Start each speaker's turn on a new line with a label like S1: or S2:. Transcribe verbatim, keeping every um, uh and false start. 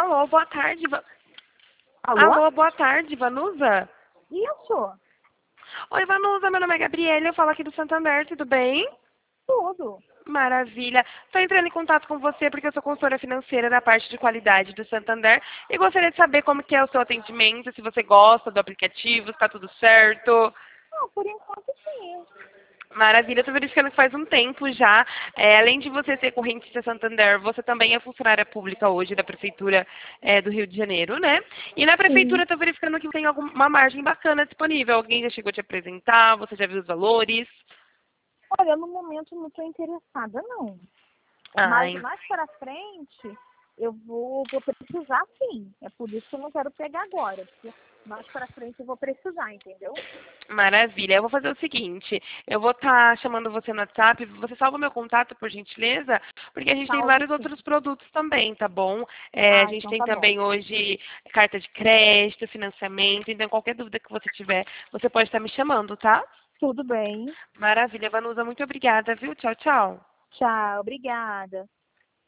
S1: Alô, boa tarde. Va-
S2: Alô?
S1: Alô, boa tarde, Vanusa.
S2: Isso,
S1: Oi, Vanusa, meu nome é Gabriela, eu falo aqui do Santander, tudo bem?
S2: tudo.
S1: Maravilha. Estou entrando em contato com você porque eu sou consultora financeira da parte de qualidade do Santander e gostaria de saber como que é o seu atendimento, se você gosta do aplicativo, se está tudo certo.
S2: Não, por enquanto sim.
S1: Maravilha, estou verificando que faz um tempo já. É, além de você ser correntista Santander, você também é funcionária pública hoje da Prefeitura é, do Rio de Janeiro, né? E na Prefeitura
S2: Sim.
S1: estou verificando que tem alguma margem bacana disponível. Alguém já chegou a te apresentar? Você já viu os valores?
S2: Olha, no momento não estou interessada, não. Mas
S1: Ai,
S2: mais para frente eu vou, vou precisar sim. É por isso que eu não quero pegar agora, porque mais para frente eu vou precisar, entendeu?
S1: maravilha. Eu vou fazer o seguinte, eu vou estar chamando você no WhatsApp, você salva meu contato, por gentileza, porque a gente tem
S2: Salvo
S1: vários
S2: sim.
S1: outros produtos também, tá bom? É, a
S2: Ah,
S1: gente
S2: então
S1: tem
S2: tá bom.
S1: também hoje carta de crédito, financiamento, então qualquer dúvida que você tiver, você pode estar me chamando, tá?
S2: Tudo bem.
S1: Maravilha, Vanusa, muito obrigada, viu? Tchau, tchau.
S2: Tchau, obrigada.